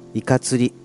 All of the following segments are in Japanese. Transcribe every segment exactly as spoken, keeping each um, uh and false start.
イカ釣り。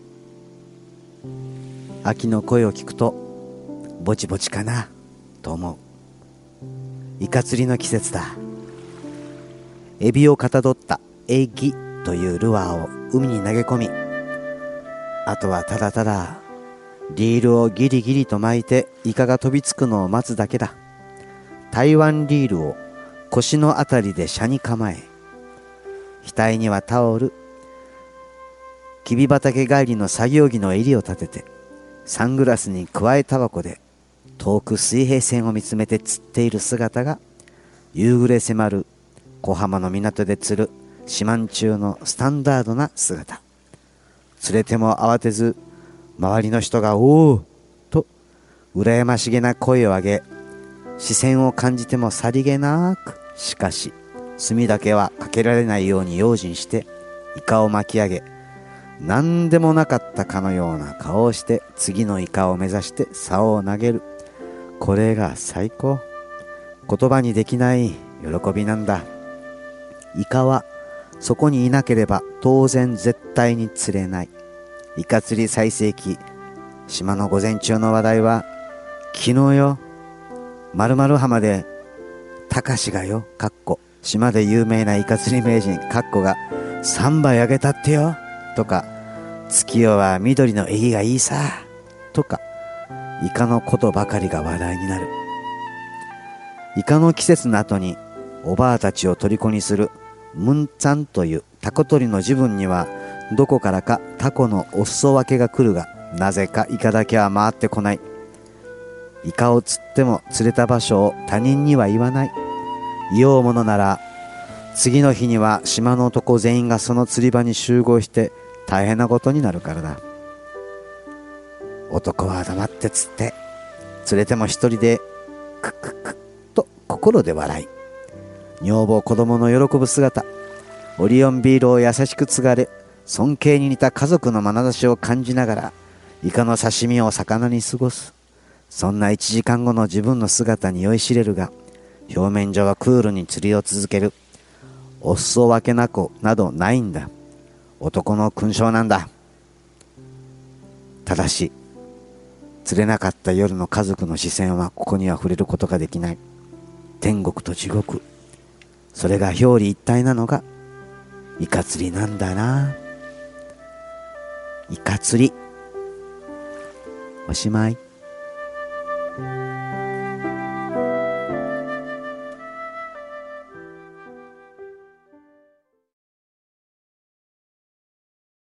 秋の声を聞くとぼちぼちかなと思う。イカ釣りの季節だ。エビをかたどったエギというルアーを海に投げ込み、あとはただただリールをギリギリと巻いてイカが飛びつくのを待つだけだ。台湾リールを腰のあたりで斜に構え、額にはタオル、きび畑帰りの作業着の襟を立てて、サングラスにくわえタバコで遠く水平線を見つめて釣っている姿が、夕暮れ迫る小浜の港で釣る四万中のスタンダードな姿。釣れても慌てず、周りの人がおおと羨ましげな声を上げ、視線を感じてもさりげなく、しかし墨だけはかけられないように用心してイカを巻き上げ、何でもなかったかのような顔をして次のイカを目指して竿を投げる。これが最高。言葉にできない喜びなんだ。イカはそこにいなければ当然絶対に釣れない。イカ釣り最盛期、島の午前中の話題は、昨日よ、〇〇浜でたかしがよ、かっこ島で有名なイカ釣り名人かっこがさんばいあげたってよとか、月夜は緑のエギがいいさとか、イカのことばかりが話題になる。イカの季節の後におばあたちを虜にするムンツァンというタコ取りの自分には、どこからかタコのお裾分けが来るが、なぜかイカだけは回ってこない。イカを釣っても釣れた場所を他人には言わない。言おうものなら次の日には島の男全員がその釣り場に集合して大変なことになるからだ。男は黙って釣って、釣れても一人でクックックッと心で笑い、女房子供の喜ぶ姿、オリオンビールを優しく継がれ、尊敬に似た家族の眼差しを感じながらイカの刺身を魚に過ごす。そんないちじかんごの自分の姿に酔いしれるが、表面上はクールに釣りを続ける。お裾分けなくなどないんだ。男の勲章なんだ。ただし釣れなかった夜の家族の視線はここには触れることができない。天国と地獄、それが表裏一体なのがイカ釣りなんだな。イカ釣り、おしまい。